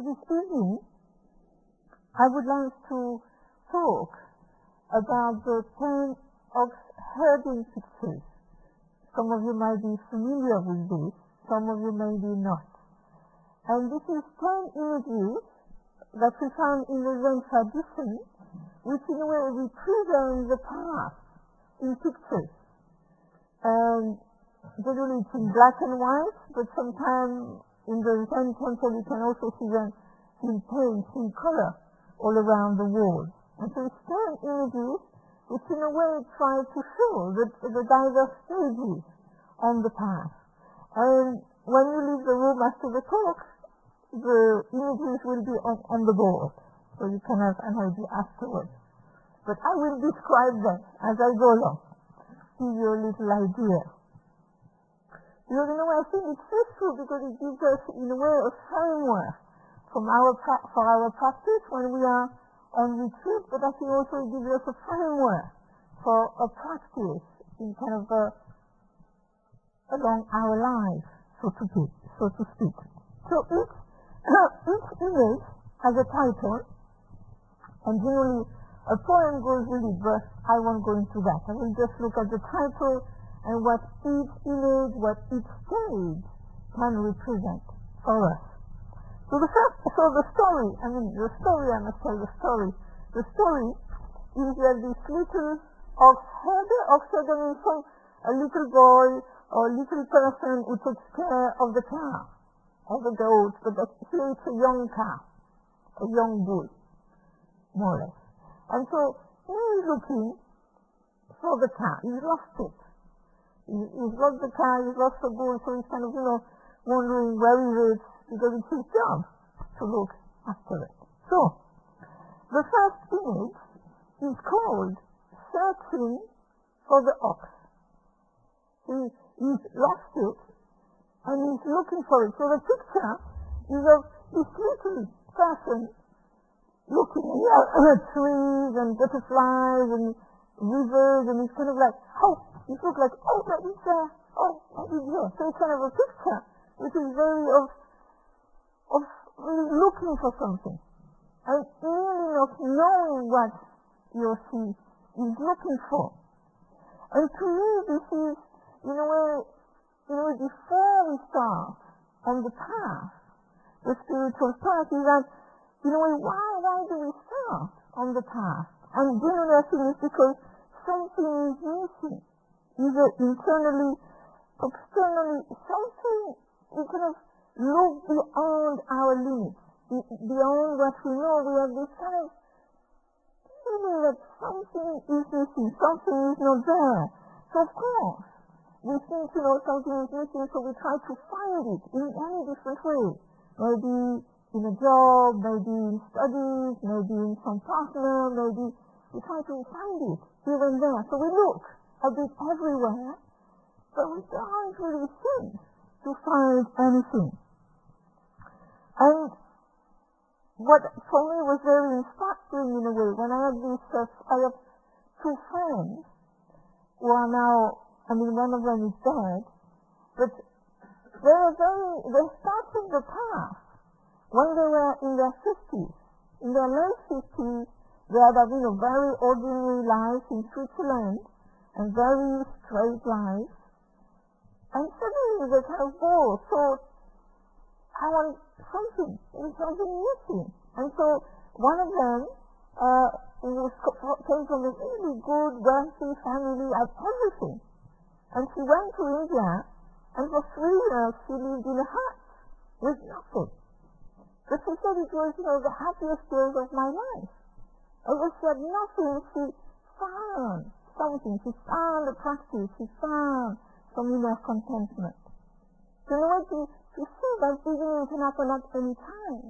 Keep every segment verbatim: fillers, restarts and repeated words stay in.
this evening, I would like to talk about the ten ox herding pictures. Some of you might be familiar with this, some of you may be not. And this is ten images that we found in the Zen tradition, which in a way represent the past in pictures. And generally it's in black and white, but sometimes in the Zen temple you can also see them in paint, in color, all around the wall. And so it's ten images which in a way try to show the, the diverse stages on the path. And when you leave the room after the talk, the images will be on, on the board, so you can have an idea afterwards. But I will describe them as I go along, give you a little idea. Because in a way I think it's useful because it gives us in a way a framework from our pra- for our practice when we are on retreat, but I think also it gives us a framework for a practice in kind of a, along our life, so to speak. So, to speak. so each, each image has a title, and generally a poem goes with it, but I won't go into that. I will just look at the title and what each image, what each stage can represent for us. So the first, so the story, I mean the story, I must tell the story. The story is that this little ox herder, ox herder means some, a little boy or a little person who takes care of the cow, of the goat, but here it's a young cow, a young bull, more or less. And so he is looking for the cow. He's lost it. He, he's lost the cow, he's lost the bull, so he's kind of, you know, wondering where is it, because it's his job to look after it. So, the first image is called Searching for the Ox. He, he's lost it, and he's looking for it. So the picture is of this little person looking at trees and butterflies and rivers, and he's kind of like, oh, it looks like, oh, that is there, oh, that is here. So it's kind of a picture which is very of of really looking for something and really not knowing what he or she is looking for. And to me this is, in a way, you know, before we start on the path, the spiritual path, is that, in a way, why, why do we start on the path? And generally I think it's because something is missing, either internally, externally, something we kind of look beyond our limits, beyond what we know. We have this kind of feeling that something is missing, something is not there. So of course, we think, you know, something is missing, so we try to find it in any different way. Maybe in a job, maybe in studies, maybe in some partner, maybe we try to find it here and there. So we look a bit everywhere, but we don't really seem to find anything. And what for me was very inspiring in a way, when I had this, uh, I have two friends who are now, I mean one of them is dead, but they were very, they started the path when they were in their fifties. In their late fifties, they had a, you know, very ordinary life in Switzerland, and very straight life. And suddenly they kind of go, so I want something, there's something missing. And so one of them uh, was, came from a really good, wealthy family, had everything. And she went to India, and for three years she lived in a hut with nothing. But she said it was, you know, the happiest days of my life. And when she had nothing, she found something. She found a practice. She found some inner contentment. So in a way, to, to see that beginning can happen at any time.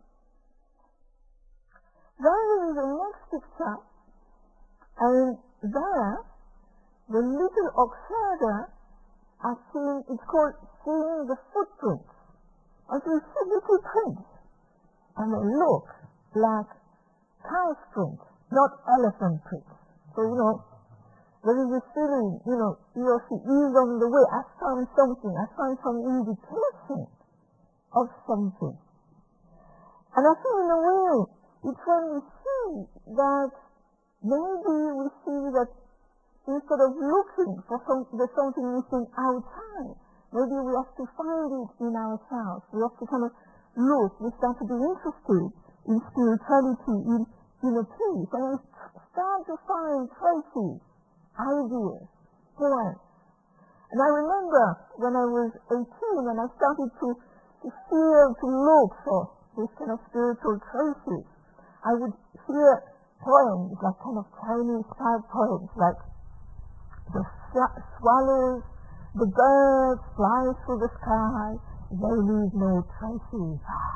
Then there is a next picture, and there, the little ox herder are seeing, it's called seeing the footprints. And so you see little prints, and they look like cow's prints, not elephant prints. So, you know, there is a feeling, you know, he or she is on the way. I found something. I found some indication of something. And I think in a way, it's when we see that maybe we see that instead of looking for some, there's something missing outside, maybe we have to find it in ourselves. We have to kind of look, we start to be interested in spirituality, in inner peace, and we start to find traces, ideas, points. And I remember when I was eighteen and I started to, to feel, to look for these kind of spiritual traces, I would hear poems, like kind of Chinese type poems, like the swallows, the birds fly through the sky, they leave no traces.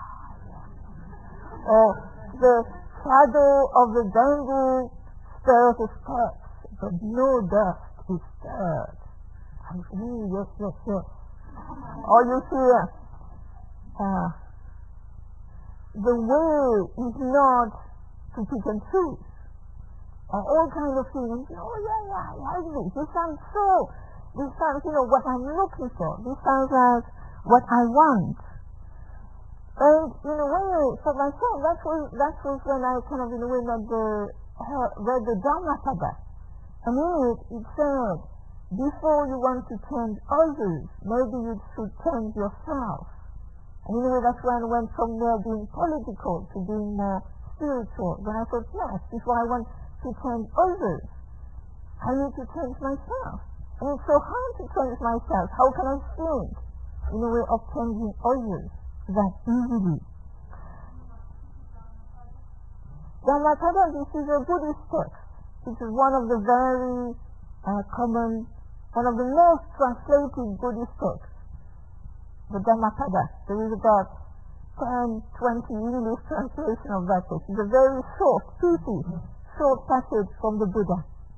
Or the shadow of the bamboo stirs the steps, but no dust is stirred. And mm, yes, yes, yes. Or you hear, uh, the way is not to pick and choose. Uh, all kinds of things. Oh yeah, yeah, I like this. This sounds so. This sounds, you know, what I'm looking for. This sounds like what I want. And in a way, for myself, that was that was when I kind of in a way read the uh, read the Dhammapada. And in it, it said, before you want to change others, maybe you should change yourself. And in a way, that's when I went from there being political to being more spiritual. Then I thought, yes, before I want to change others, I need to change myself. And it's so hard to change myself. How can I think in a way of changing others that easily? Dhammapada, this is a Buddhist text. This is one of the very uh, common, one of the most translated Buddhist texts. The Dhammapada. There is about ten, twenty English translation of that text. It's a very short, pithy, short passage from the Buddha.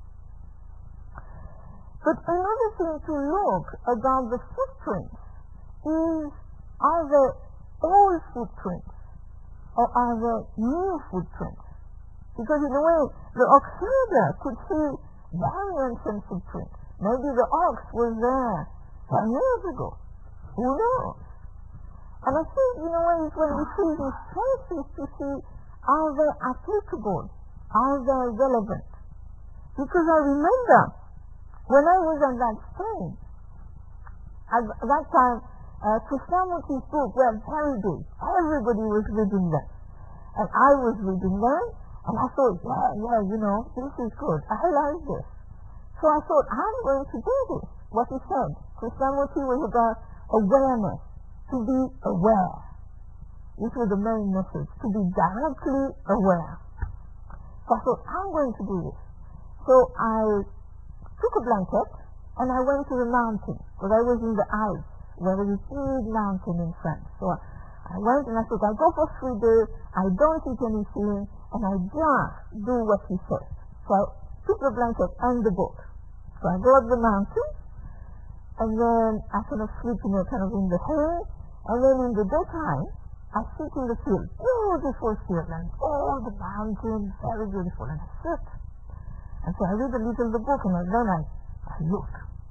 But another thing to look about the footprints is, are there old footprints or are there new footprints? Because in a way, the observer could see very ancient footprints. Maybe the ox was there ten years ago. Who knows? And I think in a way it's when we see these traces to see, are they applicable? Are they relevant? Because I remember when I was on that stage, at that time, uh, Krishnamurti's book were very big. Everybody was reading them. And I was reading them, and I thought, yeah, yeah, you know, this is good. I like this. So I thought, I'm going to do this. What he said. Krishnamurti was about awareness, to be aware. This was the main message, to be directly aware. So I thought, I'm going to do this. So I took a blanket and I went to the mountain, because I was in the Alps, where there is a big mountain in France. So I went and I thought, I go for three days, I don't eat anything, and I just do what he says. So I took the blanket and the book. So I go up the mountain, and then I kind of sleep in a kind of in the hay, and then in the daytime, I sit in the field, beautiful field, and all the mountains, very beautiful, and I sit. And so I read a little of the book, and then I, I look.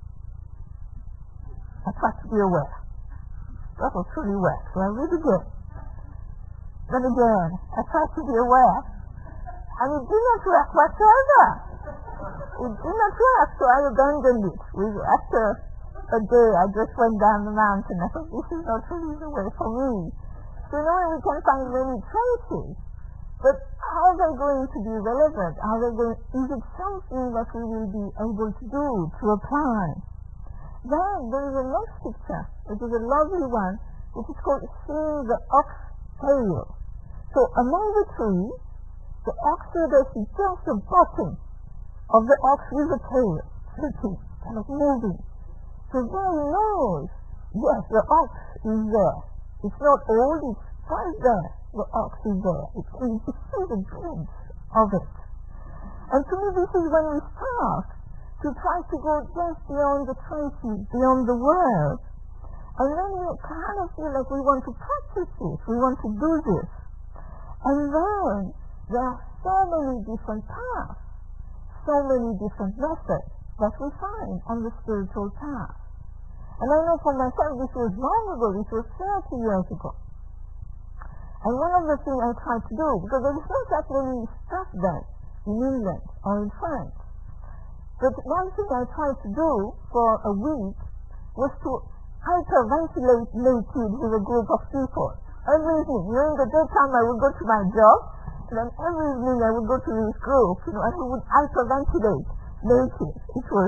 I try to be aware. That was truly aware. So I read again. Then again, I try to be aware. And it did not work whatsoever. It did not work, so I abandoned it. After a day, I just went down the mountain. I thought, this is not really the way for me. So now we can find many traces. But how are they going to be relevant? Are they going, is it something that we will be able to do, to apply? Then there is a next picture, which is a lovely one, which is called Seeing the Ox Tail. So among the trees, the ox tail is just the bottom of the ox with the tail, sitting, kind of moving. So then he knows, yes, the ox is there. It's not old, it's right there. The ox is there. It's, you see the glimpse of it. And to me, this is when we start to try to go just beyond the traces, beyond the world. And then we kind of feel like we want to practice this, we want to do this. And then there are so many different paths, so many different methods that we find on the spiritual path. And I know for myself, this was long ago, this was thirty years ago. And one of the things I tried to do, because there was not that many stuff then in England or in France, but one thing I tried to do for a week was to hyperventilate naked with a group of people. Every evening, during the daytime I would go to my job, and then every evening I would go to this group, you know, and we would hyperventilate naked. It was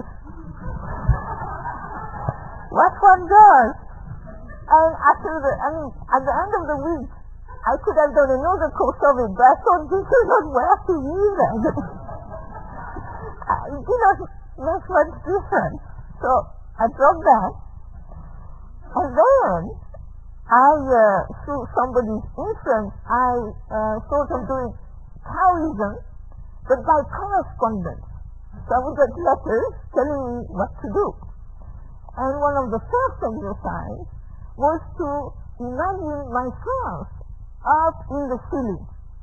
what one does. And after the, I mean, at the end of the week, I could have done another course of it, but I thought this is not working either. It did not make much difference. So I dropped that. And then, I, uh, through somebody's influence, I uh, thought of doing Taoism, but by correspondence. So I would get letters telling me what to do. And one of the first exercises was to imagine myself up in the ceiling.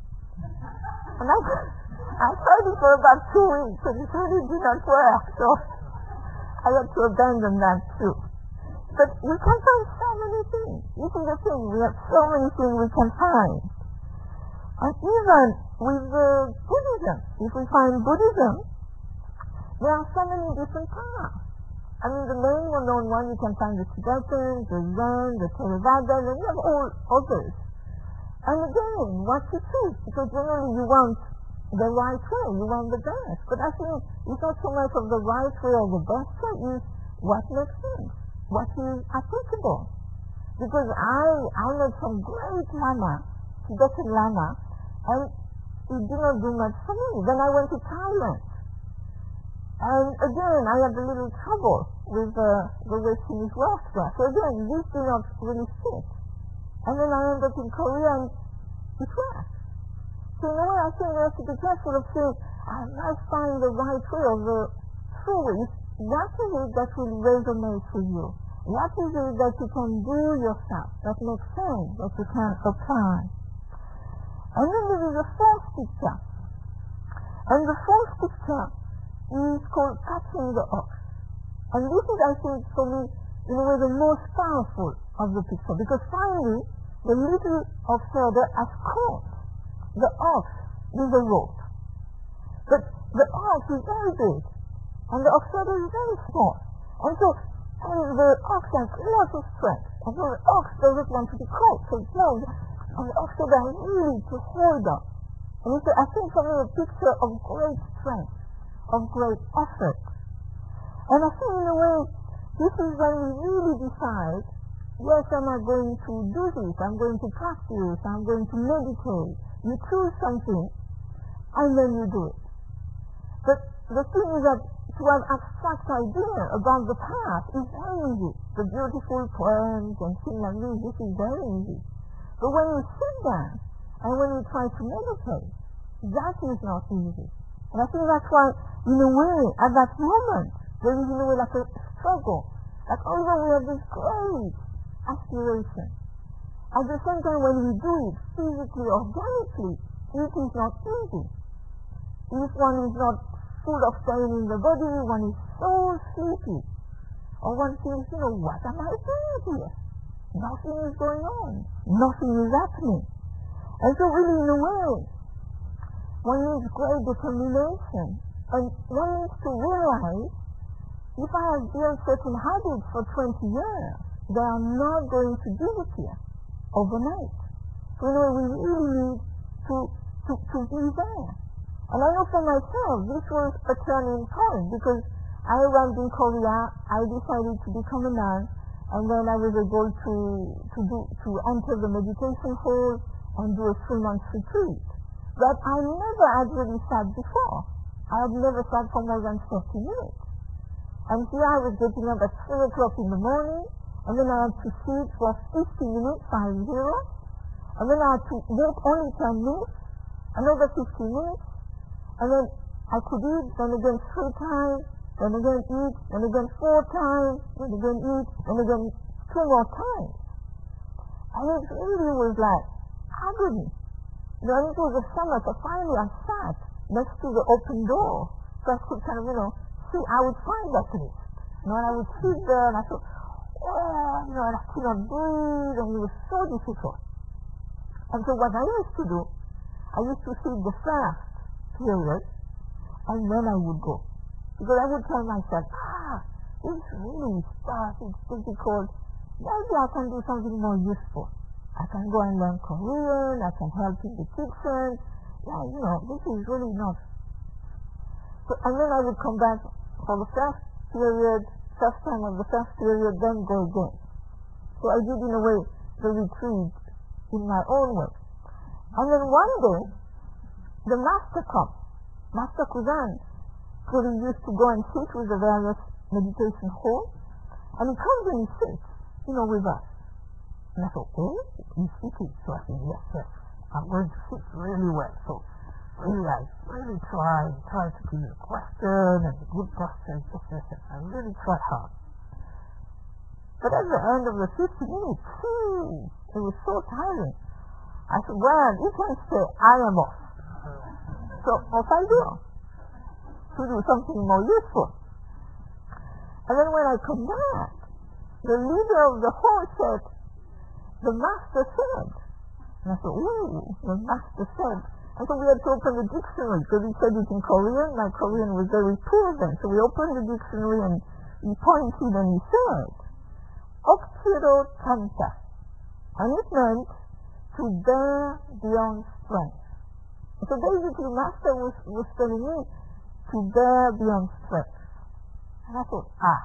And I, I tried it for about two weeks, and it really did not work, so I had to abandon that too. But we can find so many things. This is the thing, we have so many things we can find. And even with uh, Buddhism, if we find Buddhism, there are so many different paths. I mean, the main well-known one, you can find the Tibetan, the Zen, the Theravada, and you have all others. And again, what to choose? Because generally you want the right way, you want the best. But I think it's not so much of the right way or the best way, it's what makes sense, what is applicable. Because I, I met some great Lama, Tibetan Lama, and it did not do much for me. Then I went to Thailand. And again, I had a little trouble with uh, the way things worked there. So again, this did not really fit. And then I ended up in Korea and it worked. So in a way, I think we have to be careful of saying, I must find the right way or the true way. What is it that will resonate with you? What is it that you can do yourself, that makes sense, that you can apply? And then there is a fourth picture. And the fourth picture is called catching the ox. And this is, I think, for me, in a way, the most powerful of the picture, because finally, the little observer has caught the ox with a rope. But the ox is very big, and the observer is very small. And so, and the ox has lots of strength, and so the ox doesn't want to be caught, so it knows, and the observer has really to hold on. And it's, I think, for me, a picture of great strength, of great effort. And I think in a way, this is when we really decide, yes, am I going to do this, I'm going to practice, I'm going to meditate. You choose something, and then you do it. But the thing is that to have abstract idea about the path is very easy. The beautiful poems and things like this, this is very easy. But when you sit down, and when you try to meditate, that is not easy. And I think that's why, in a way, at that moment, there is in a way like a struggle. Like although we have this great aspiration, at the same time when we do it physically, organically, it is not easy. If one is not full of pain in the body, one is so sleepy. Or one feels, you know, what am I doing here? Nothing is going on. Nothing is happening. And so really in a way, one needs great determination. And one needs to realize, if I have built certain habits for twenty years, they are not going to disappear overnight. So you know, we really need to, to, to be there. And I know for myself, this was a turning point, because I arrived in Korea, I decided to become a nun, and then I was able to, to, do, to enter the meditation hall and do a three-month retreat. But I never had really sat before. I had never sat for more than thirty minutes. And here I was getting up at three o'clock in the morning, and then I had to sit for fifty minutes, five zero, and then I had to walk only ten minutes, another fifteen minutes, and then I could eat, then again three times, then again eat, then again four times, then again eat, then again two more times. And it really was like agony. You know, it was a summer, so finally I sat next to the open door, so I could kind of, you know, see, I would find at least. You know, and I would sit there and I thought, oh, you know, and I could not breathe, and it was so difficult. And so what I used to do, I used to see the first period, and then I would go. Because I would tell myself, ah, this really stuff is difficult. Maybe I can do something more useful. I can go and learn Korean, I can help in the kitchen. Yeah, you know, this is really not. So, and then I would come back for the first period, first time of the first period, then go again. So I did, in a way, the retreat in my own way. And then one day, the master comes, Master Kuzan, so he used to go and sit with the various meditation halls, and he comes and he sits, you know, with us. And I thought, oh, he's sitting. So I said, yes, yes, I'm going to sit really well. So really, I really try, try to give you a question and a good posture, yes, yes, yes. I really try hard. But at the end of the fifty minutes, gee, it was so tiring. I said, well, you can say, I am off. So off I go to do something more useful. And then when I come back, the leader of the hall said, the master said. And I thought, ooh, the master said. And so we had to open the dictionary, because he said it in Korean. My Korean was very poor then. So we opened the dictionary and he pointed and he said, 억지로 참다. And it meant to bear beyond strength. So basically, Master was, was telling me to bear beyond strength. And I thought, ah,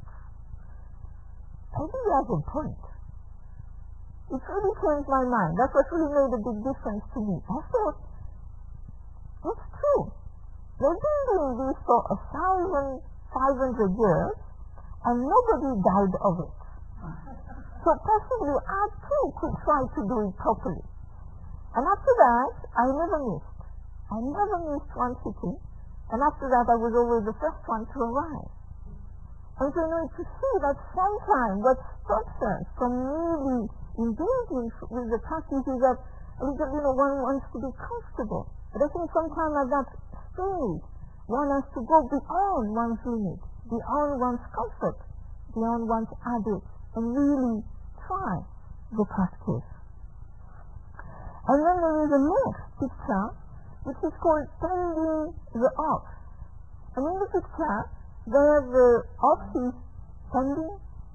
I think he has a point. It really changed my mind. That's what really made a big difference to me. I thought, it's true. They've been doing this for a thousand, five hundred years, and nobody died of it. So possibly I too could try to do it properly. And after that, I never missed. I never missed one sitting. And after that, I was always the first one to arrive. And so, you know, to see that sometimes what stops us from really engaging with the practice is that, you know, one wants to be comfortable. But I think sometimes at that stage, one has to go beyond one's limit, beyond one's comfort, beyond one's habit, and really try the practice. And then there is a next picture, which is called tending the ox. And in the picture, there the ox is tending.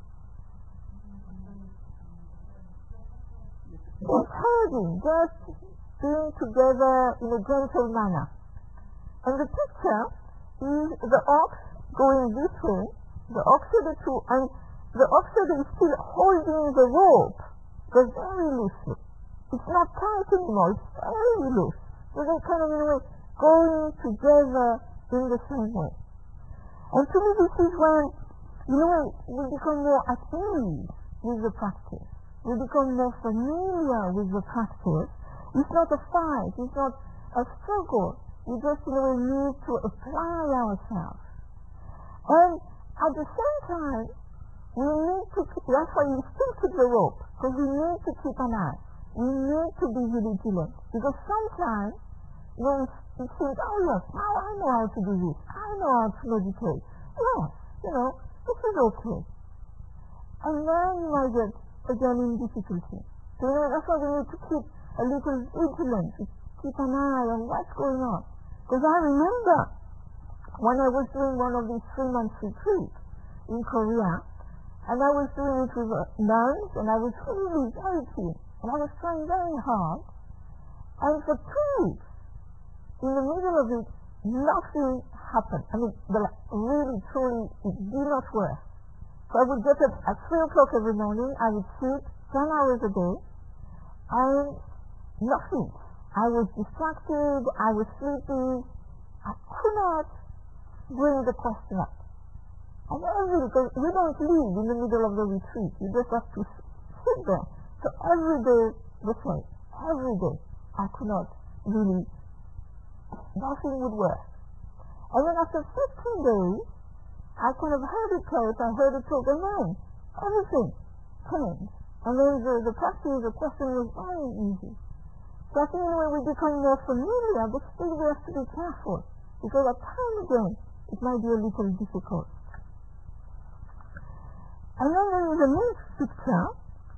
It's herding, just being together in a gentle manner. And the picture is the ox going this way, the oxide too, and the oxide is still holding the rope, but very loosely. It's not tight anymore, it's very loose. So they kind of, in a way, going together in the same way. And to me this is when, you know, we become more at ease with the practice. We become more familiar with the practice. It's not a fight, it's not a struggle. We just, in a way, need to apply ourselves. And at the same time, we need to keep, that's why we still keep the rope, because we need to keep an eye. We need to be vigilant. Because sometimes, when it seems, oh yes, now I know how to do this, I know how to meditate. Yes, you know, this is okay. And then you might get, again, in difficulty. So, you know, that's why we need to keep a little vigilant, to keep an eye on what's going on. Because I remember, when I was doing one of these three-month retreats in Korea, and I was doing it with nuns, and I was really very keen, and I was trying very hard, and for two weeks, in the middle of it, nothing happened. I mean, the, really, truly, it did not work. So I would get up at three o'clock every morning, I would sit ten hours a day, and nothing. I was distracted, I was sleepy, I could not bring the question up. And every, because we don't leave in the middle of the retreat, you just have to sit there. So every day the same, every day I could not really, nothing would work. And then after fifteen days, I kind of heard it close, I heard it talk, and then everything changed. And then the, the practice, the question was very easy. So I think anyway we become more familiar, but still we have to be careful, because at time again, it might be a little difficult. And then there is a next picture,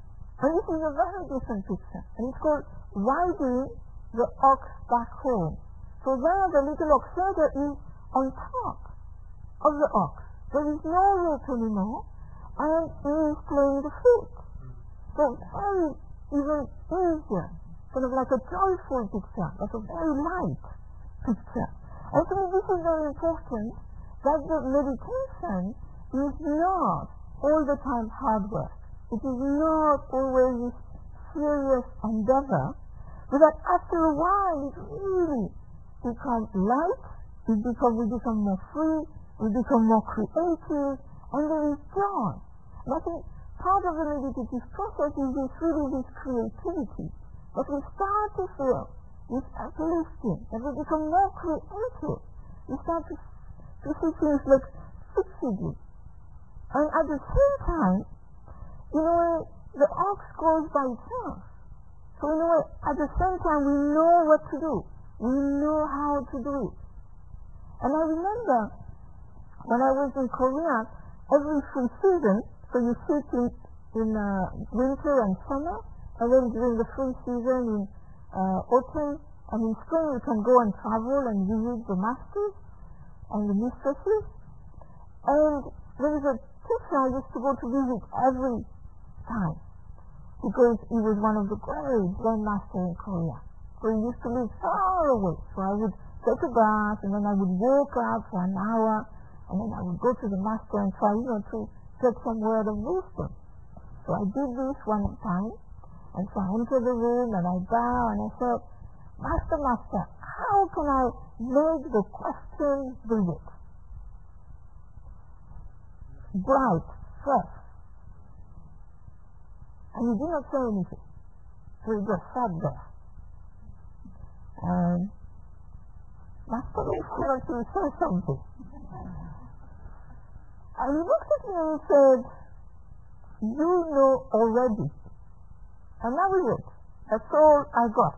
And this is a very different picture. And it's called riding the ox back home. So there the little ox herder is on top of the ox. There is no rope anymore, and he is playing the flute. So very even easier, sort of like a joyful picture, like a very light picture. And to me this is very important, that the meditation is not all the time hard work. It is not always this serious endeavor, but that after a while it really becomes light, it becomes, we become more free, we become more creative, and there is joy. And I think part of the meditative process is this really this creativity, that we start to feel this uplifting, that we become more creative. We start to, to see things like fixedly. And at the same time, in a way, the ox goes by itself. So in a way, at the same time, we know what to do. We know how to do it. And I remember when I was in Korea, every full season, so you sit in, in uh, winter and summer, and then during the full season in uh, autumn and in spring you can go and travel and visit the masters and the mistresses. And there is a teacher I used to go to visit every time, because he was one of the great Zen masters in Korea. So he used to live far away. So I would take a bath, and then I would walk out for an hour, and then I would go to the master and try, you know, to get some word of wisdom. So I did this one time, and so I entered the room, and I bow, and I said, Master, Master, how can I make the question vivid? Bright, fresh. And he did not say anything. So he just sat there. And Master wanted to say something. And he looked at me and said, you know already. And that was it. That's all I got.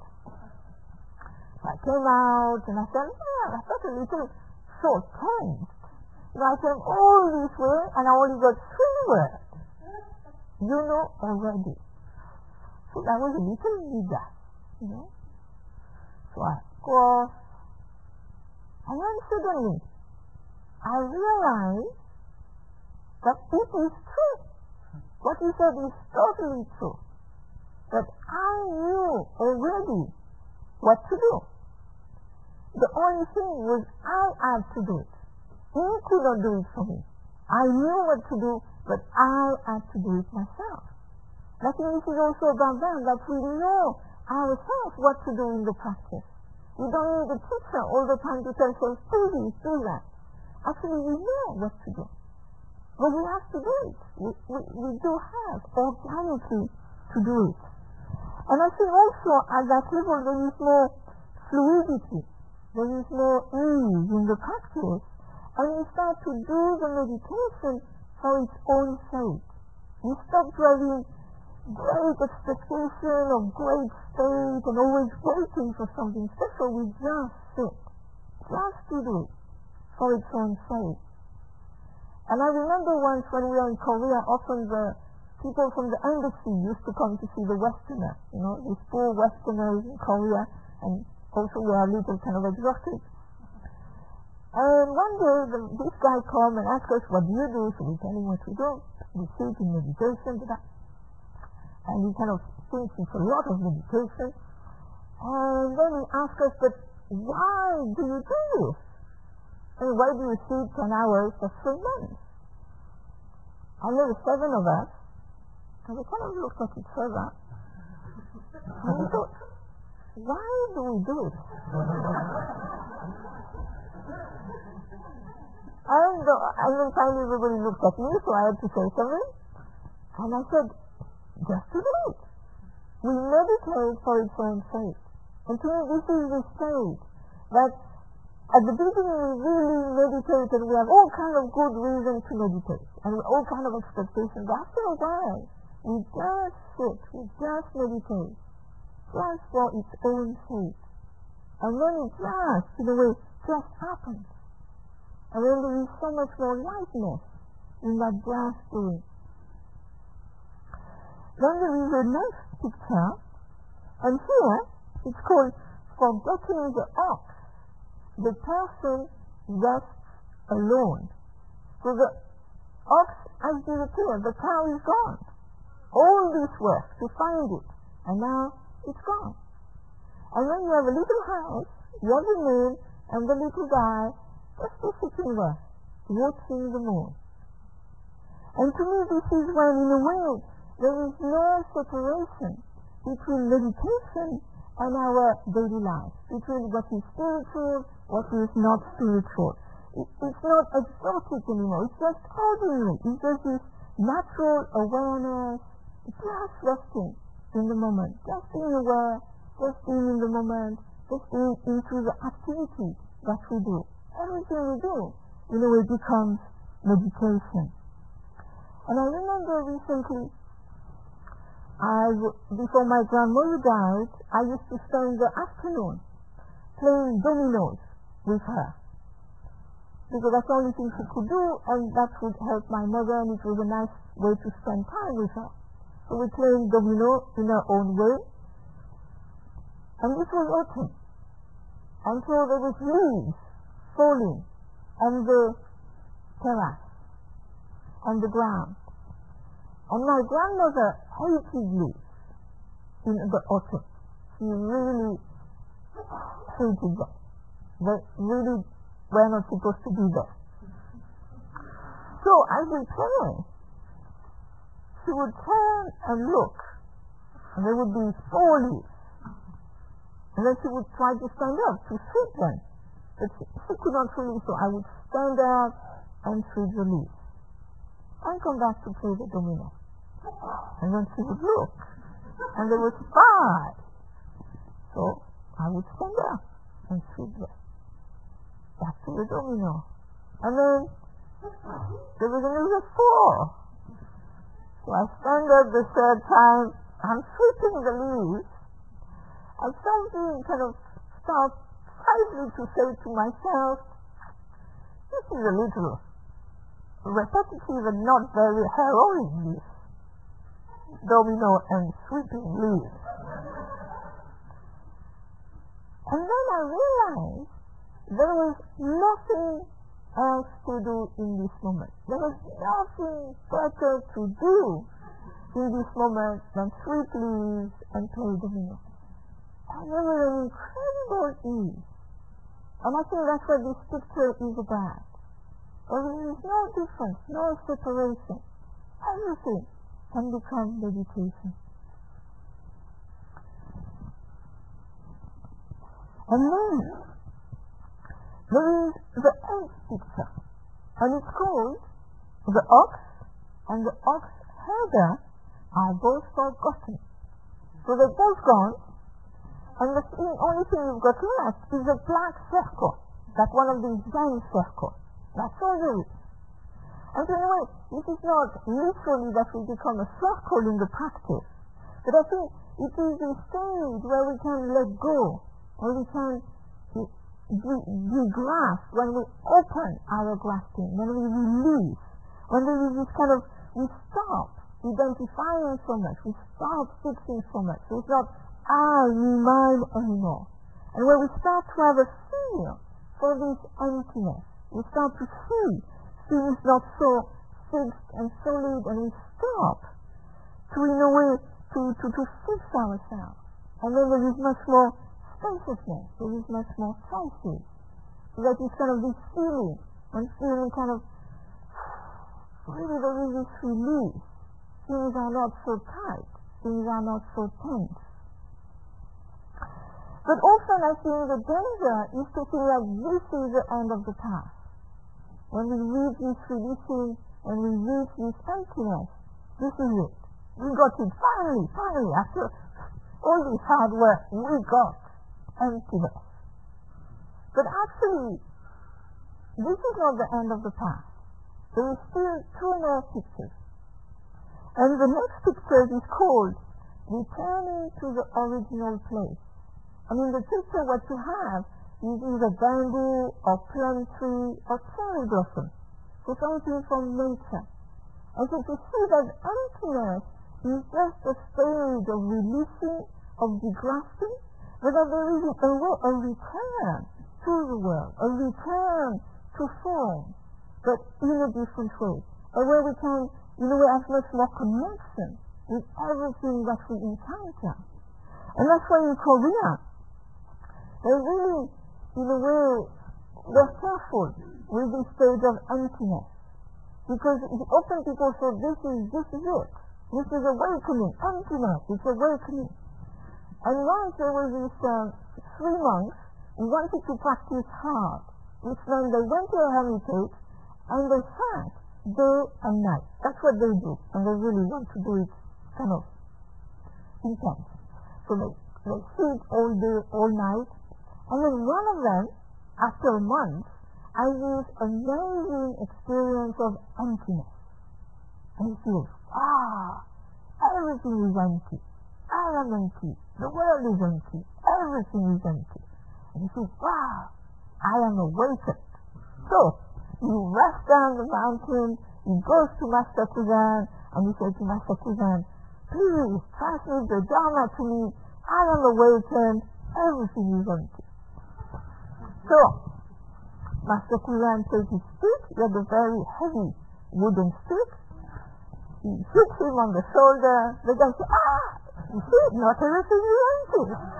So I came out and I said, yeah, I felt a little short-changed. You know, I came all this way and I only got three words. You know already. So that was a little nida, you know. So I crossed. And then suddenly, I realized that it is true. What he said is totally true. That I knew already what to do. The only thing was I had to do it. He could not do it for me. I knew what to do, but I had to do it myself. I think this is also about that, that we know ourselves what to do in the practice. We don't need the teacher all the time to tell us, do this, do that. Actually, we know what to do. But we have to do it. We, we, we do have organically to do it. And I think also at that level there is more fluidity, there is more ease in the practice, and we start to do the meditation for its own sake. We stop driving great expectation of great state and always waiting for something special. We just sit, just to do it for its own sake. And I remember once when we were in Korea, often the people from the embassy used to come to see the Westerners, you know, these poor Westerners in Korea, and also we are a little kind of exotic. And one day the, this guy came and asked us, what do you do? So we tell him what we do. We sit in meditation, and he kind of thinks it's a lot of meditation. And then he asked us, but why do you do this? And why do you sit ten hours for three months? And there were seven of us, and we kind of looked at each other, and we thought, why do we do it? and, uh, and then finally everybody looked at me, so I had to say something, and I said, just to do it. We meditate for its own sake. And to me this is the state that at the beginning we really meditate and we have all kind of good reasons to meditate and all kind of expectations. But after a while, we just sit, we just meditate, just for its own sake. And then it just, in a way, just happens. And then there is so much more lightness in that just doing. Then there is a next picture, and here it's called forgetting the ox. The person rests alone. So the ox has disappeared, the cow is gone. All this work to find it, and now it's gone. And then you have a little house, you have the moon, and the little guy just sitting there, watching the moon. And to me this is when, in a way, there is no separation between meditation and our daily life, between what is spiritual, what is not spiritual. It, it's not exotic anymore, it's just ordinary. It's just this natural awareness, just resting in the moment, just being aware, just being in the moment, just being into the activity that we do. Everything we do, in a way, becomes meditation. And I remember recently, I, before my grandmother died, I used to spend the afternoon playing dominoes with her, because that's the only thing she could do, and that would help my mother, and it was a nice way to spend time with her. So we played domino in our own way, and this was autumn, and so there was leaves falling on the terrace, on the ground. And my grandmother hated leaves in the autumn. She really hated them. They really were not supposed to be there. So as we play, she would turn and look, and there would be four leaves. And then she would try to stand up to sweep them. But she, she could not really, so I would stand up and sweep the leaves. And come back to play the domino. And then she would look, and there was five. So I would stand up and sweep them. Back to the domino. And then there was another four. So I stand up the third time, I'm sweeping the leaves, and something kind of starts slightly to say to myself, this is a little repetitive and not very heroic, this domino and sweeping leaves. And then I realized there was nothing else to do in this moment. There was nothing better to do in this moment than sweep leaves and play domino. And there was an incredible ease. And I think that's what this picture is about. There is no difference, no separation. Everything can become meditation. And then there is the eighth picture, and it's called the ox and the ox herder are both forgotten. So they're both gone, and the only thing you've got left is a black circle, like one of these Zen circles. That's all there is. And so anyway, this is not literally that we become a circle in the practice, but I think it is a stage where we can let go, where we can be grasped, when we open our grasping, when we release, when there is this kind of, we stop identifying so much, we stop fixing so much, so it's not I, me, mine anymore. And when we start to have a feel for this emptiness, we start to see things not so fixed and solid, and we stop to, in a way, to, to, to fix ourselves. And then there is much more spaciousness, there is much more choices. So that is kind of this feeling, and feeling kind of, really there is this release. Things are not so tight, things are not so tense. But often I think the danger is to feel like this is the end of the path. When we reach this releasing, when we reach this emptiness, this is it. We got it, finally, finally, after all this hard work, we got emptiness. But actually, this is not the end of the path. There is still two more pictures. And the next picture is called Returning to the Original Place. And in the picture what you have is either bamboo or plum tree or cherry blossom. So something from nature. And so to see that emptiness is just a stage of releasing, of degrasping, but that there is a, a return to the world, a return to form, but in a different way, a way we can, in a way, have much more connection with everything that we encounter. And that's why in Korea, they really, in a way, they're careful with this stage of emptiness. Because the open people say, this is, this is it. This is awakening, emptiness, it's awakening. And once there was this uh, three monks who wanted to practice hard, which meant they went to a hermitage and they sat day and night. That's what they do, and they really want to do it kind of intense. So they, they sit all day, all night, and then one of them, after a month, has this amazing experience of emptiness. And he feels, ah, everything is empty. I am empty. The world is empty. Everything is empty. And he says, wow, I am awakened. So, he rushes down the mountain, he goes to Master Kuzan, and he says to Master Kuzan, please transmit the Dharma to me. I am awakened. Everything is empty. So, Master Kuzan takes his stick, he had a very heavy wooden stick. He hits him on the shoulder. The guy says, ah, you see, not everything is empty.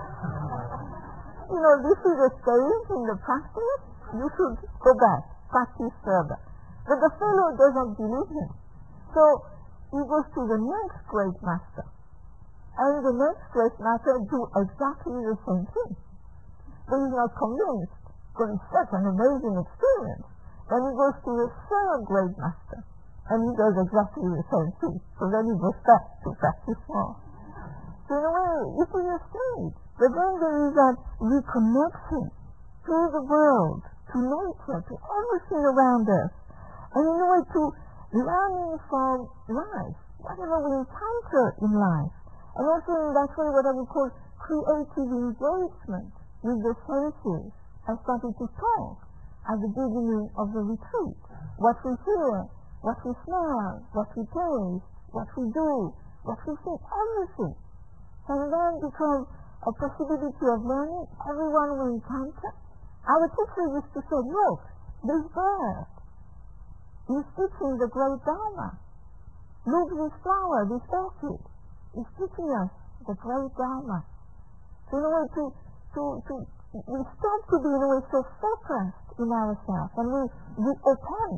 You know, this is a stage in the practice. You should go back, practice further. But the fellow doesn't believe him. So he goes to the next great master. And the next great master do exactly the same thing. But he's not convinced, because it's such an amazing experience. Then he goes to the third great master. And he does exactly the same thing. So then he goes back to practice more. So in a way, it is a stage. But then there is that reconnection to the world, to nature, to everything around us. And in a way to learning from life, whatever we encounter in life. And also in that way what I would call creative engagement with the senses. I started to talk at the beginning of the retreat. What we hear, what we smell, what we taste, what we do, what we see, everything. And then becomes a possibility of learning everyone we encounter. Our teacher used to say, look, this bird is teaching the great Dharma. Look, this flower, this orchid, is teaching us the great Dharma. So in a way to, to, to we start to be in a way so focused in ourselves, and we, we open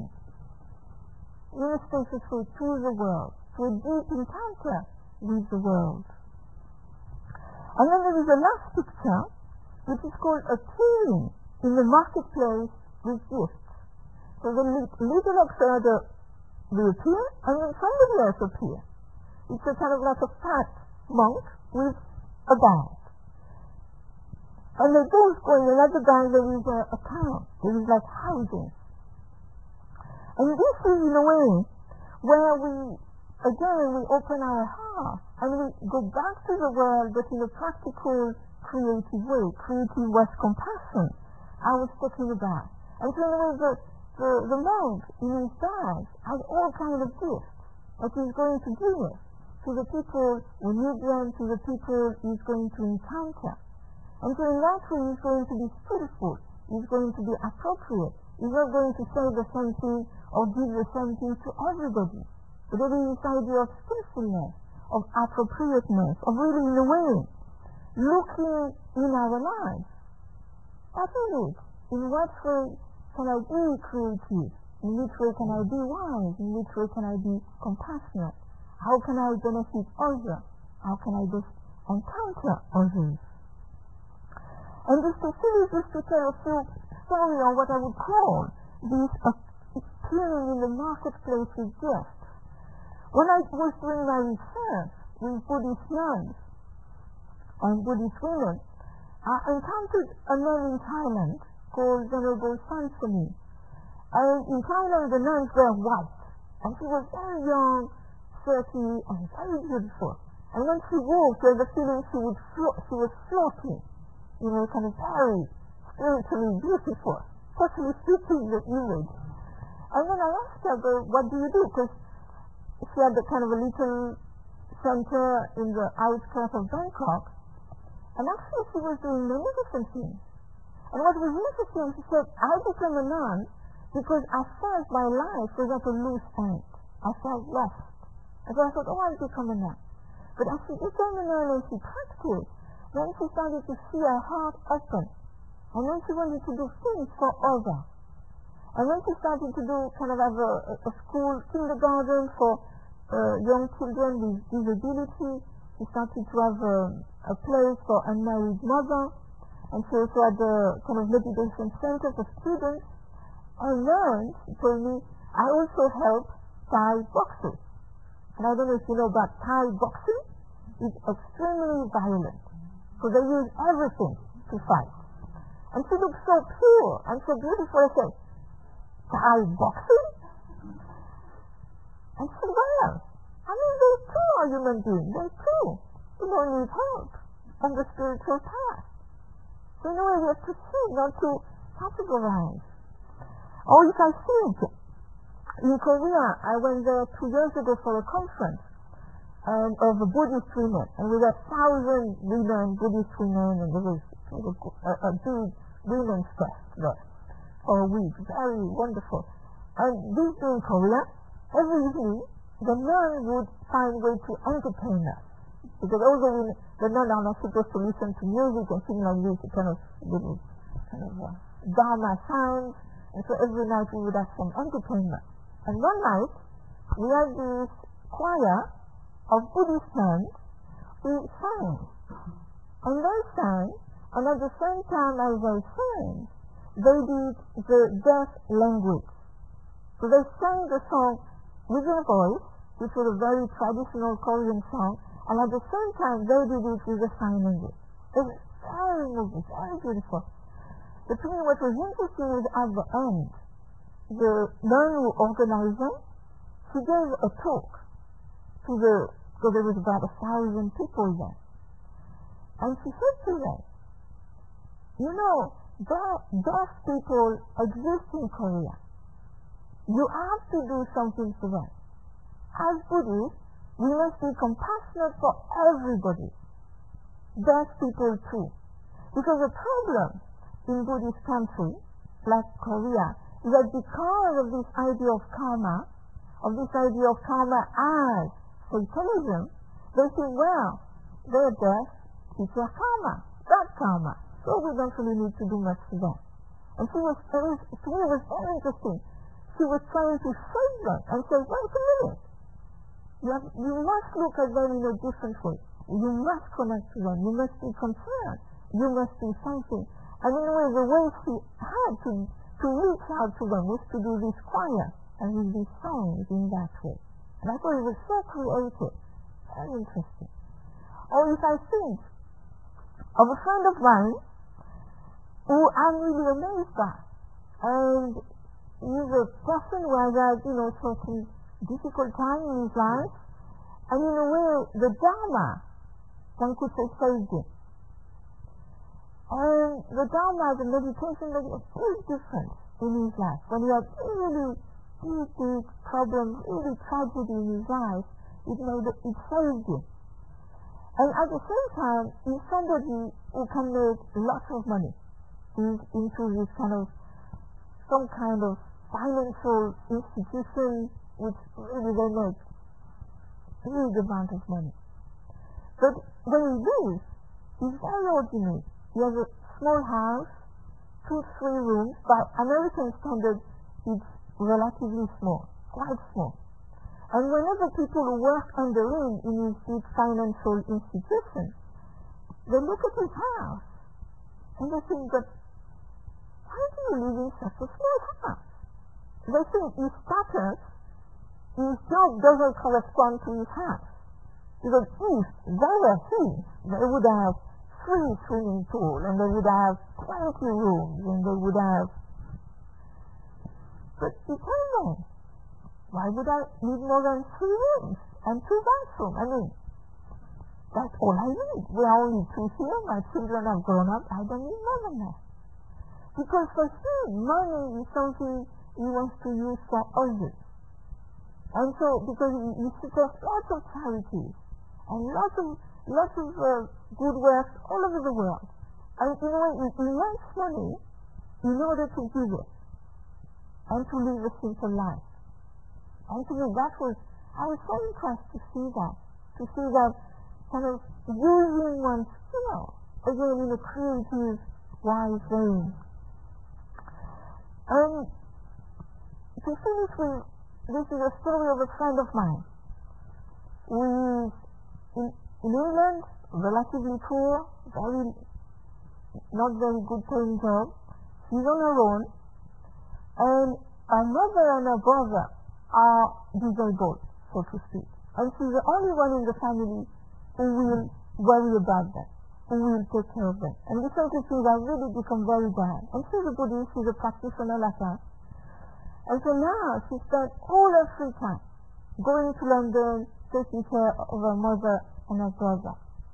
in a spacious way to the world, to a deep encounter with the world. And then there is a last picture, which is called appearing in the marketplace with gifts. So the little observer will appear, and then somebody else appears. It's a kind of like a fat monk with a bag. And they both go in another bag, there is a, a cow. There is like houses. And this is in a way where we, again, we open our heart and we go back to the world, but in a practical, creative way. Creative was compassion, I was talking about. And so in a way, the, the, the monk in his bag has all kinds of gifts that he's going to give to the people who need them, to the people he's going to encounter. And so in that way, he's going to be skillful, he's going to be appropriate. He's not going to say the same thing or give the same thing to everybody. But there is this idea of skillfulness, of appropriateness, of really in a way looking in our lives. That is it. In what way can I be creative? In which way can I be wise? In which way can I be compassionate? How can I benefit others? How can I just encounter others? And just to finish, just to tell a few stories on what I would call this appearing in the marketplace with gifts. When I was doing my research with Buddhist nuns and Buddhist women, I encountered a nun in Thailand called Venerable Sansoni. And in Thailand, the nuns were white, and she was very young, thirty, and very beautiful. And when she walked, there was the feeling she would flo- she was floating, you know, kind of very spiritually beautiful, totally fitting the image. And then I asked her, well, what do you do? Because she had a kind of a little center in the outskirts of Bangkok. And actually she was doing magnificent things. And what was interesting, she said, I became a nun because I felt my life was at a loose end. I felt lost. And so I thought, oh, I'll become a nun. But as she became a nun and she practiced, then she started to see her heart open. And then she wanted to do things for others. And then she started to do kind of have a, a school kindergarten for uh, young children with disability. She started to have a, a place for unmarried mother. And she also had a kind of meditation center for students. I learned, she told me, I also help Thai boxers. And I don't know if you know about Thai boxing. It's extremely violent. So they use everything to fight. And she looked so pure and so beautiful. I said, Thai boxing? And she said, well, I mean, they too are human beings. They too, you know, need help on the spiritual path. So in a way, we have to see, not to categorize. Or if I think, in Korea, I went there two years ago for a conference um, of Buddhist women, and we had thousand women, Buddhist women, and there was a, a big women's fest there for a week, very wonderful. And this in Korea, every evening, the nun would find a way to entertain us. Because although we, the nun are not supposed to listen to music and things like this, kind of little kind of uh, dharma sounds, and so every night we would have some entertainment. And one night, we had this choir of Buddhist nuns who sang. And they sang, and at the same time as they sang, they did the deaf language. So they sang the song with their voice, which was a very traditional Korean song, and at the same time they did it with the sign language. It was very moving, very beautiful. But to me what was interesting is at the end, the nun who organized them, she gave a talk to the, so there was about a thousand people there. And she said to them, you know, deaf people exist in Korea. You have to do something for them. As Buddhists, we must be compassionate for everybody. Deaf people too. Because the problem in Buddhist countries, like Korea, is that because of this idea of karma, of this idea of karma as fatalism, they think, well, they're deaf, it's their karma, that's karma. So we don't really need to do much for them. And she was, it was, to me it was very interesting. She was trying to save them and say, wait a minute. You, have, you must look at them in a different way. You must connect to them. You must be concerned. You must do something. And in a way, the way she had to, to reach out to them was to do this choir and with these songs in that way. And I thought it was so creative. Very interesting. Or if I think of a friend of mine who I'm really amazed by. And he's a person who has had, you know, certain difficult time in his life, and in a way, the Dharma, one could say, saved him. And the Dharma, the meditation, made a big difference in his life. When he had really big, big problems, really tragedy in his life, it made it, it saved him. And at the same time, he's somebody who can make lots of money. He's into this kind of, some kind of financial institution which really they make huge amount of money. But when he lives, he's very ordinary. He has a small house, two, three rooms. By American standards, it's relatively small, quite small. And whenever people who work under him in his big financial institution, they look at his house and they think, but why do you live in such a small house? They think his status, his job doesn't correspond to his house. Because if they were him, they would have three swimming pools, and they would have twenty rooms, and they would have... But he told them, why would I need more than three rooms and two bathrooms? I mean, that's all I need. We are only two here, my children have grown up, I don't need more than that. Because for him, money is something he wants to use for others. And so, because he, he supports lots of charities, and lots of lots of uh, good works all over the world. And you know, you immense money in order to give it and to live a simple life. And to me, that was, I was so impressed to see that, to see that kind of using one's skill again in a creative, wise way. And to finish with, this is a story of a friend of mine who is in, in England, relatively poor, very not very good paying job. She's on her own, and her mother and her brother are disabled, so to speak. And she's the only one in the family who will worry about them, who will take care of them. And recently things have really become very bad. And she's a Buddhist, she's a practitioner like us. And so now she spent all her free time going to London, taking care of her mother and her brother,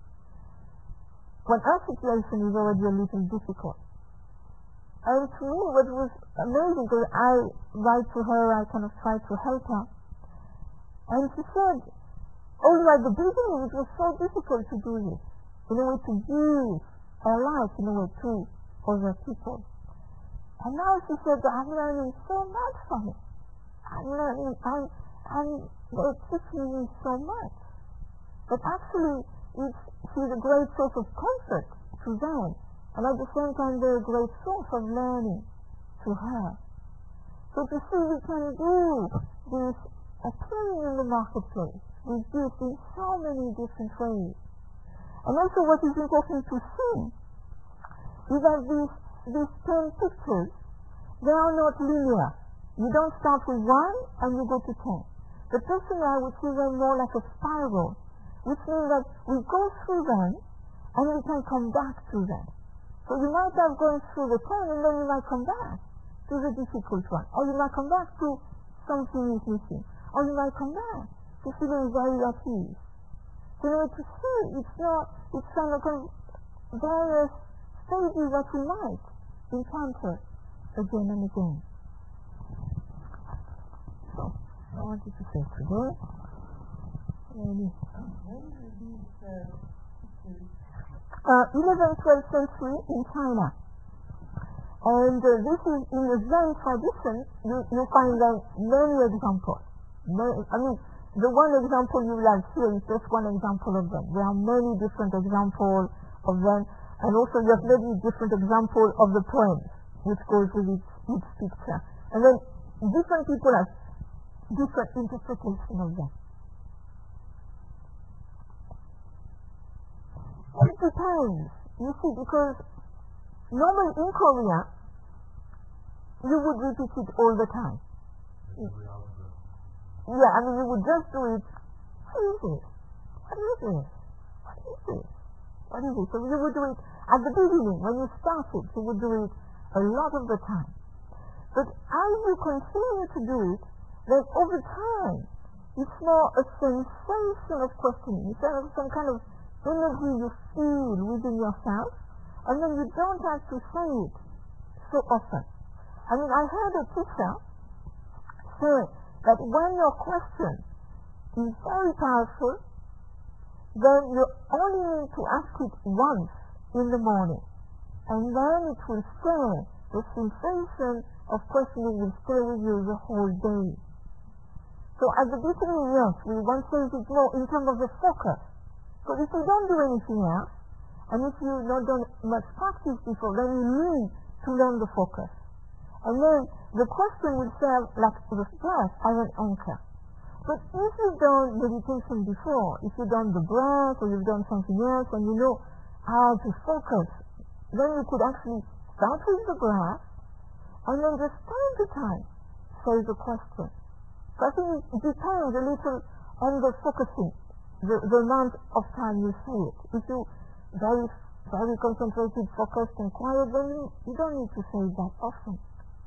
when our situation is already a little difficult. And to me, what was amazing, because I write to her, I kind of try to help her, and she said, although at the beginning it was so difficult to do this, in a way to give her life in a way to other people. And now she said, I'm learning so much from it. I'm learning, and, and they're teaching me so much. But actually, it's, she's a great source of comfort to them, and at the same time they're a great source of learning to her. So to see we can do this appearing in the marketplace with gifts in so many different ways. And also what is important to see is that these, these ten pictures, they are not linear. You don't start with one and you go to ten. The person I would see them more like a spiral, which means that we go through them and we can come back to them. So you might have gone through the ten and then you might come back to the difficult one. Or you might come back to something is missing. Or you might come back to feeling very at ease. So you know, to see, it's not, it's kind of various stages that we might encounter again and again. So, I wanted to say today, maybe, uh, eleventh, twelfth century in China. And uh, this is in the Zen tradition, you, you find there many examples. Many, I mean, the one example you will have here is just one example of them. There are many different examples of them, and also you have many different examples of the poems, which goes with each, each picture. And then different people have different interpretation of them. It depends, you see, because normally in Korea, you would repeat it all the time. Yeah, I mean, you would just do it. What is this? What is this? What is this? What is it? So you would do it at the beginning, when you started, you would do it a lot of the time. But as you continue to do it, then over time, it's more a sensation of questioning. It's kind of some kind of energy you feel within yourself, and then you don't have to say it so often. I mean, I heard a teacher say that when your question is very powerful, then you only need to ask it once in the morning, and then it will stay. The sensation of questioning will stay with you the whole day. So at the beginning, yes, we want to say it more in terms of the focus. Because if you don't do anything else, and if you've not done much practice before, then you need to learn the focus. And then the question will serve like the breath as an anchor. But if you've done meditation before, if you've done the breath or you've done something else and you know how to focus, then you could actually start with the breath and then just time to time say the question. So I think it depends a little on the focusing, the, the amount of time you say it. If you very, very concentrated, focused and quiet, then you, you don't need to say it that often.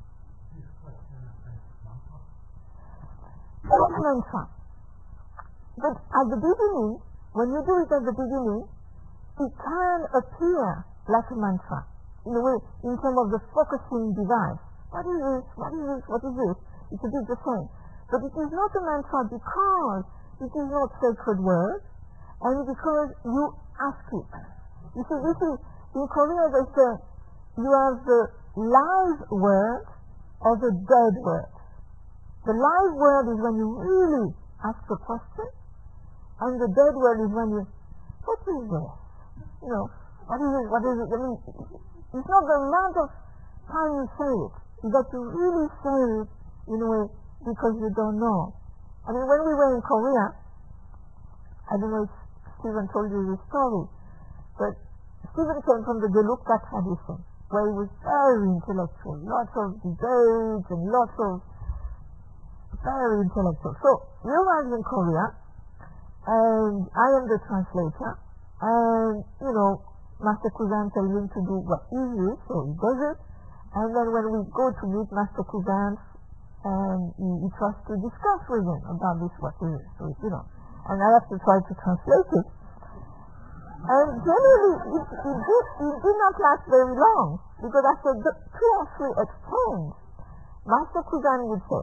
It's mantra. But at the beginning, when you do it at the beginning, it can appear like a mantra. In a way, in terms of the focusing device. What is this? What is this? What is this? It's a bit the same. But it is not a mantra because it is not sacred words, and because you ask it. You see, this is, in Korea they say, you have the live word or the dead word. The live word is when you really ask a question, and the dead word is when you, what is this? You know, what is it, what is it? I mean, it's not the amount of time you say it, it's that you really say it in a way because you don't know. I mean, when we were in Korea, I don't know if Stephen told you this story, but Stephen came from the Gelukpa tradition, where he was very intellectual, lots of debates and lots of very intellectual. So we arrived in Korea, and I am the translator, and you know, Master Kuzan tells him to do what he is, so he does it, and then when we go to meet Master Kuzan, and he, he tries to discuss with him about this what he is, so you know, and I have to try to translate it. And generally, it, it, did, it did not last very long, because after the two or three exchanges, Master Kuzan would say,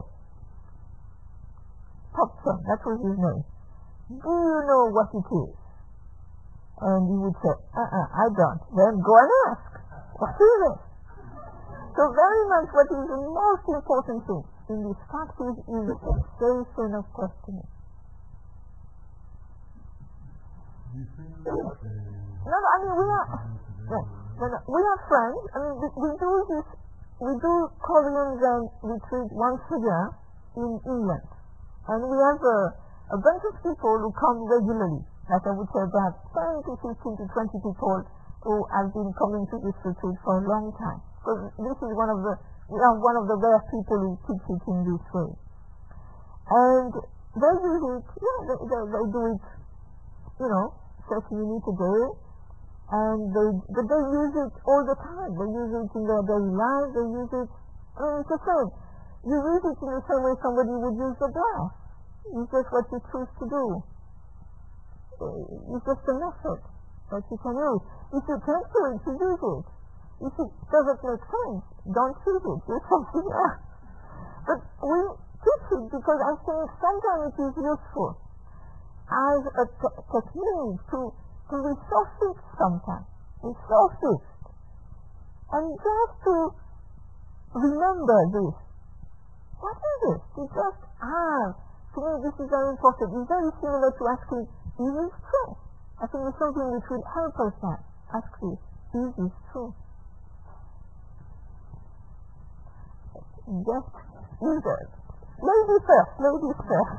Popson, that was his name, do you know what it is? And he would say, uh-uh, I don't. Then go and ask, what is it? So very much what is the most important thing in this practice is the cessation of questioning. No, no, I mean, we are, no, no, no, we are friends. I mean, we, we do this, we do Korean Zen retreat once a year in England. And we have a, a bunch of people who come regularly. Like I would say about ten to fifteen to twenty people who have been coming to this retreat for a long time. Because this is one of the, we are one of the rare people who teach it in this way. And they use it, yeah, they, they, they do it, you know, thirty minutes a day, and they, but they use it all the time. They use it in their daily life, they use it, I mean, it's the same. You use it in the same way somebody would use the breath. It's just what you choose to do. It's just a method that you can use. If you can't do it, you use it. If it doesn't make sense, don't use it. Do something else. But we teach it because I think sometimes it is useful as a te- technique to, to be so fixed sometimes. It's so fixed. And just to remember this. What is it? You just have. To me, this is very important. It's very similar to asking, is this true? I think it's something which will help us now. Ask this, is this true? Yes, is it? Ladies first, ladies first.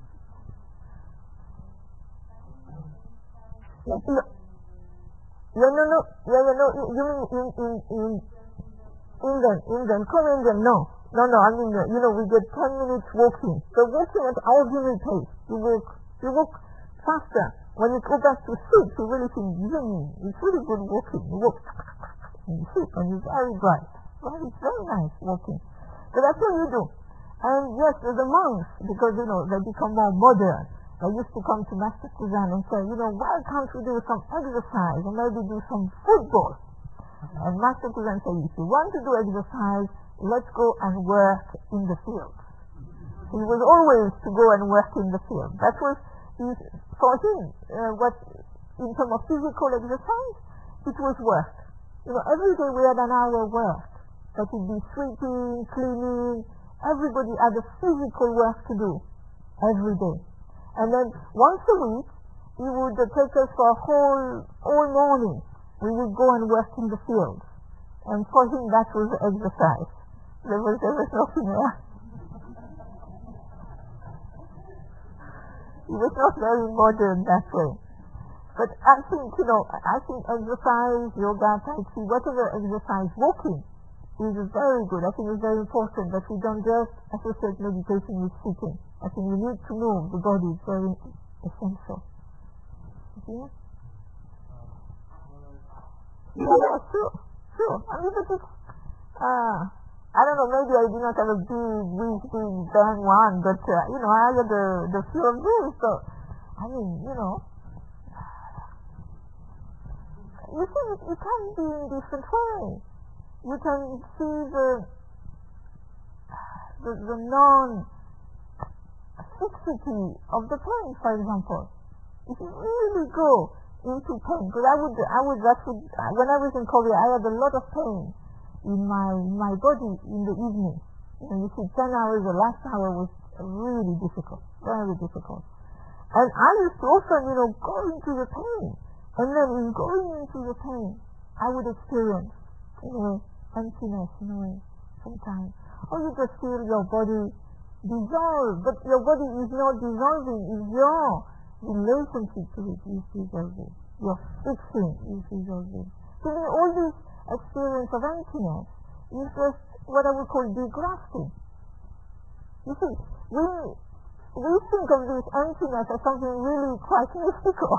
No, no, no, no, yeah, yeah, no, you mean in, in, in England, England, come England, no. No, no, I mean, uh, you know, we get ten minutes walking. So walking at ordinary pace. You walk, you walk faster. When you go back to sleep, you really think, mm, it's really good walking. You walk, and you sleep, and it's very bright. Well, it's very nice walking. So that's what you do. And yes, the monks, because, you know, they become more modern. They used to come to Master Kuzan and say, you know, why can't we do some exercise and maybe do some football? And Master Kuzan said, if you want to do exercise, let's go and work in the field. He was always to go and work in the field. That was his, for him, uh, what, in terms of physical exercise, it was work. You know, every day we had an hour work. That would be sweeping, cleaning. Everybody had a physical work to do every day. And then once a week, he would uh, take us for a whole, whole morning. We would go and work in the field. And for him, that was exercise. There was, there was nothing else. He was not very modern that way. But I think, you know, I think exercise, yoga, tai chi, whatever exercise, walking is very good. I think it's very important that we don't just associate meditation with sitting. I think we need to move the body. It's very essential. Yeah? Yeah, sure, sure. I mean, but it's, uh, I don't know, maybe I did not have a big, big, big bang one, but, uh, you know, I had the, the few of this, so, I mean, you know, you see, it, it can be in different ways. You can see the, the, the non-fixity of the plane, for example. if you really go into pain, because I would, I would, that would, when I was in Korea, I had a lot of pain in my my body in the evening. You know, you see, ten hours, the last hour was really difficult, very difficult. And I used to often, you know, go into the pain. And then in going into the pain, I would experience, you know, emptiness in a way, sometimes. Or you just feel your body dissolve, but your body is not dissolving, it's your relationship to it is dissolving. Your fixing is dissolving. So all this experience of emptiness is just what I would call degrafting. You see, we we think of this emptiness as something really quite mystical.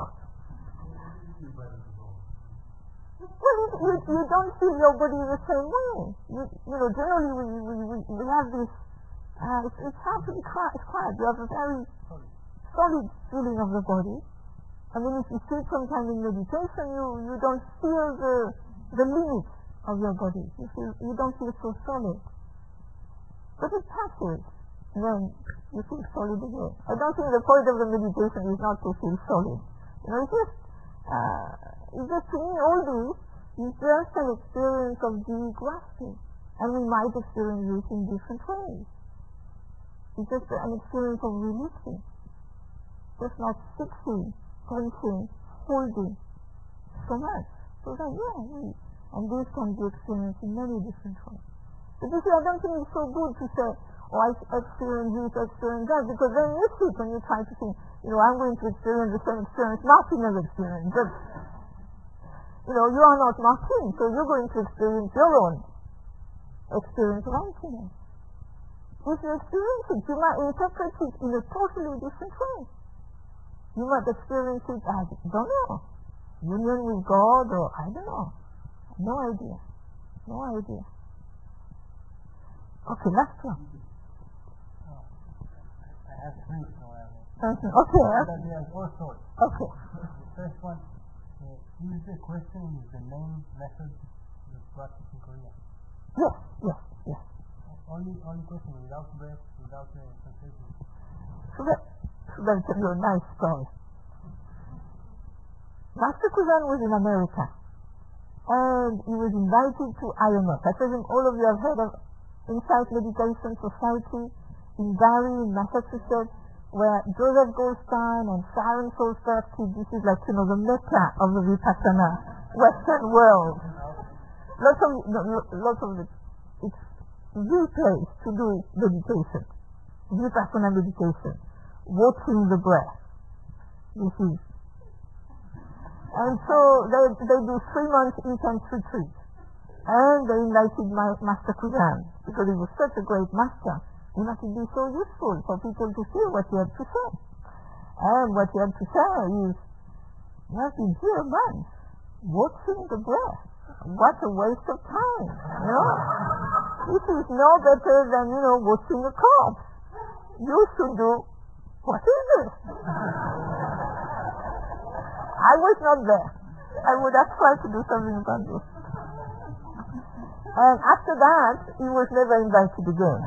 Well, you, you don't feel your body the same way. You, you know, generally we, we, we, we have this, uh, it's, it's hard to describe. You have a very solid feeling of the body. And then if you sit sometime in meditation, you, you don't feel the, the limits of your body. You, feel, you don't feel so solid. But it passes. Then you feel solid again. I don't think the point of the meditation is not to feel solid. You know, it's just, uh, it's just to me all this is just an experience of degrafting. And we might experience this in different ways. It's just an experience of releasing. Just not fixing, tensing, holding so much. So that, yeah, we, and this can be experienced in many different ways. But you see, I don't think it's so good to say, oh, I experience this, I experience that, because then you sit and you try to think, you know, I'm going to experience the same experience Martin has experienced. But, you know, you are not Martin, so you're going to experience your own experience of emptiness. If you experience it, you might interpret it in a totally different way. You might experience it as, I don't know, union with God, or I don't know. No idea. No idea. Okay, last one. I have three, so I have Okay. Okay. They have all sorts. Okay. The first one, uh, is the question is the main method you practice in Korea? Yes, yes, yes. Only, only question, without breath, without uh, sensation. So that, so that tell you a nice story. Master Kuzan was in America, and he was invited to I M F. I presume all of you have heard of Insight Meditation Society in Barre, in Massachusetts, where Joseph Goldstein and Sharon Salzberg, this is like, you know, the mecca of the Vipassana Western world. Lots of, lots of the, it's the place to do meditation, Vipassana meditation, watching the breath. This is. And so they, they do three months intense retreat. And they invited my Master Kuzan, because he was such a great master. He must be so useful for people to hear what he had to say. And what he had to say is, you have been here a month, watching the breath. What a waste of time, you know? This is no better than, you know, watching a corpse. You should do, what is it? I was not there. I would have tried to do something about this. And after that, he was never invited again.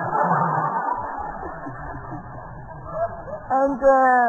And uh,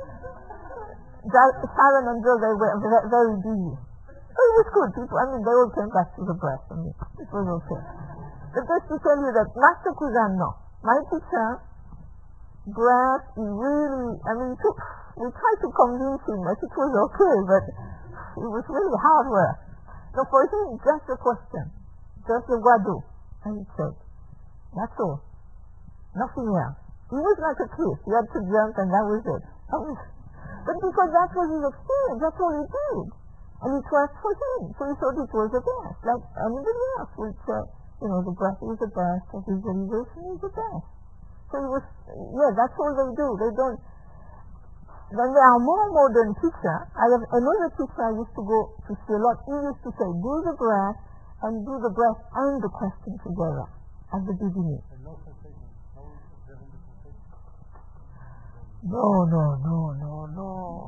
Sharon and Joe, they were very, very busy. But it was good. People, I mean, they all came back to the breath. I mean, it was okay. But just to tell you that Master Kuzan, no. My teacher, breath, he really, I mean, took, we tried to convince him that it was okay, but it was really hard work. No, for him, just a question. Just the wadu. And he said, that's all. Nothing else. He was like a kid. He had to jump and that was it. That was, but because that was his experience, that's all he did. And it worked for him. So he thought it was the best. Like anybody else would say, you know, the breath is the best, the visualization is the best. So it was, yeah, that's all they do. They don't. Then there are more modern teachers. I have another teacher I used to go to see a lot. He used to say, do the breath and do the breath and the question together at the beginning. No sensation. No observing the sensation. No, no, no, no, no.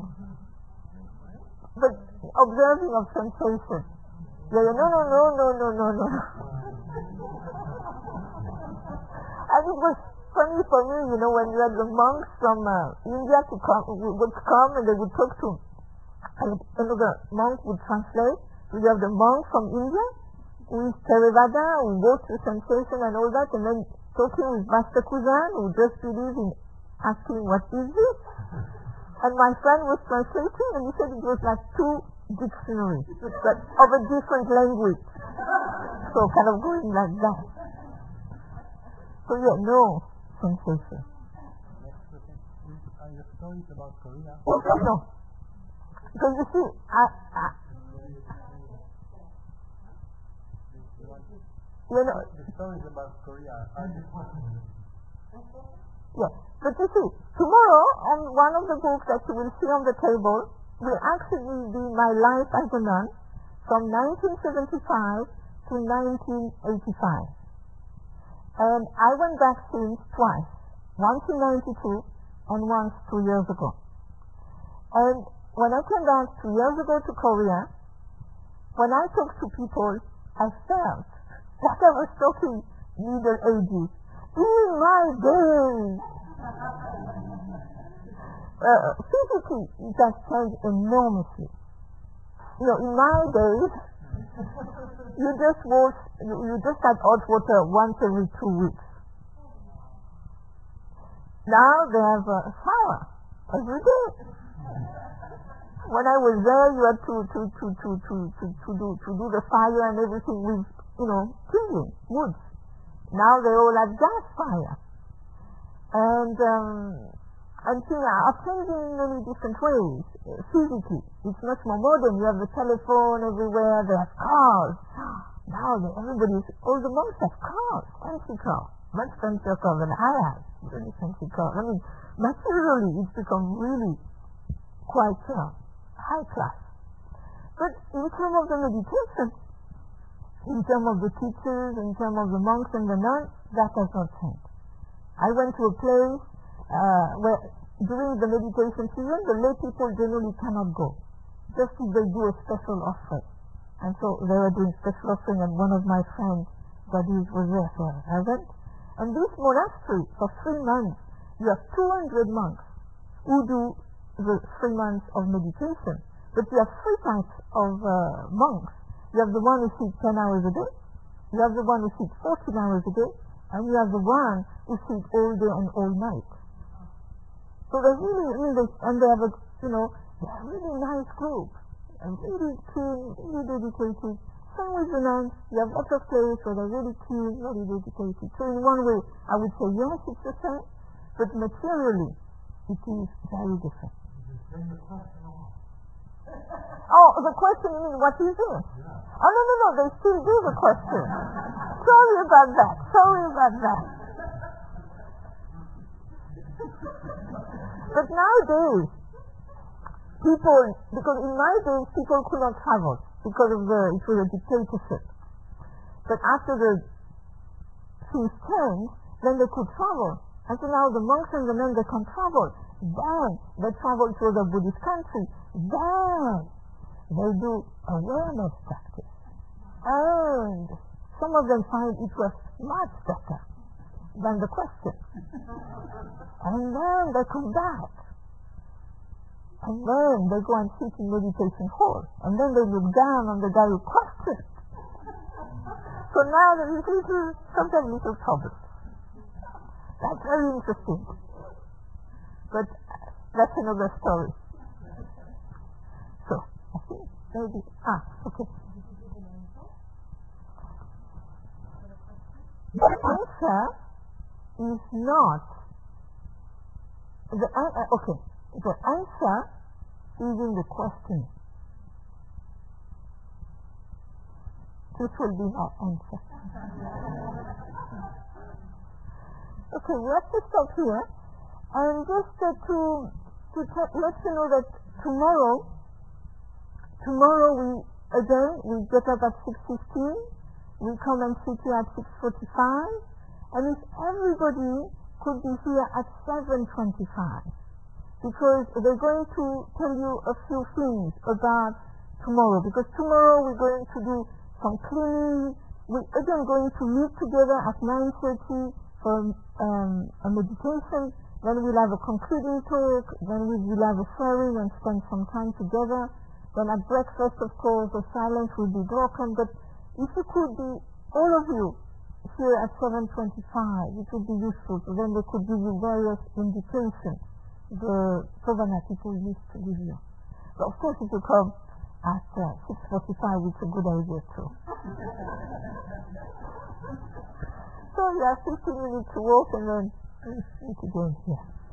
But observing of sensation. Yeah, yeah, no, no, no, no, no, no, no. And it was funny for me, you know, when you had the monks from uh, India to come, would come and they would talk to, and another monk would translate. So you have the monk from India, who is Theravada, who goes to sensation and all that, and then talking with Master Kuzan, who just believes in asking, what is this? And my friend was translating, and he said it was like two dictionaries, but of a different language. So kind of going like that. So yeah, no sensation. Next question. Are your stories about Korea? Well, no. Because you see, I, I you know, the stories about Korea are different. yeah, but you see, tomorrow on one of the books that you will see on the table will actually be my life as a nun from nineteen seventy-five to nineteen eighty-five. And I went back since twice, once in ninety-two and once two years ago. And when I came back two years ago to Korea, when I talked to people, I felt that I was talking Middle Ages. In my days, uh, physically, it has changed enormously. You know, in my days, you just wash, you, you just had hot water once every two weeks. Now they have a shower every day. When I was there, you had to to to to to to, to do to do the fire and everything with, you know, kindling wood. Now they all have gas fire, and um, and things are changing in many different ways. Uh, physically, it's much more modern. You have the telephone everywhere. They have cars. Now they, everybody's all the monks have cars, fancy cars, much fancier cars than I have. Really fancy cars. I mean, materially, it's become really quite uh, high class. But in terms of the meditation, in terms of the teachers, in terms of the monks and the nuns, that has not changed. I went to a place uh, where during the meditation season, the lay people generally cannot go, just if they do a special offering. And so they were doing special offering, and one of my friends, buddies, was there, so I went. And this monastery, for three months, you have two hundred monks who do the three months of meditation. But you have three types of uh, monks. You have the one who sits ten hours a day, you have the one who sits fourteen hours a day, and you have the one who sits all day and all night. So they really, really, and they have a, you know, they're a really nice group, and really keen, really dedicated. Same with the nuns, you have lots of places where they're really keen, really dedicated. So in one way, I would say yes, it's the same, but materially, it is very different. Oh, the question, you mean, what is this? Yeah. Oh, no, no, no, they still do the question. Sorry about that, sorry about that. But nowadays, people, because in my days, people could not travel because of the, it was a dictatorship. But after the things changed, then they could travel. And so now the monks and the men, they can travel. Then they travel to other Buddhist countries. Then they do awareness practice. And some of them find it was much better than the question. And then they come back. And then they go and sit in meditation hall. And then they look down on the guy who questioned. So now there is little, sometimes little trouble. That's very interesting. But that's another story. So, I think maybe, ah, okay. The answer is not, the, uh, okay, the answer is in the question. This will be our answer. Okay, we have to stop here. And just uh, to to t- let you know that tomorrow, tomorrow we again we get up at six fifteen. We come and sit here at six forty-five, and if everybody could be here at seven twenty-five, because they're going to tell you a few things about tomorrow. Because tomorrow we're going to do some cleaning. We're again going to meet together at nine thirty. For for um, a meditation, then we'll have a concluding talk, then we will have a sharing and spend some time together. Then at breakfast, of course, the silence will be broken, but if you could be, all of you, here at seven twenty-five, it would be useful, so then they could give you various indications the Sovana people used to give you. But of course, if you come at uh, six forty-five, it's a good idea too. So you have fifteen minutes to walk and then meet again here.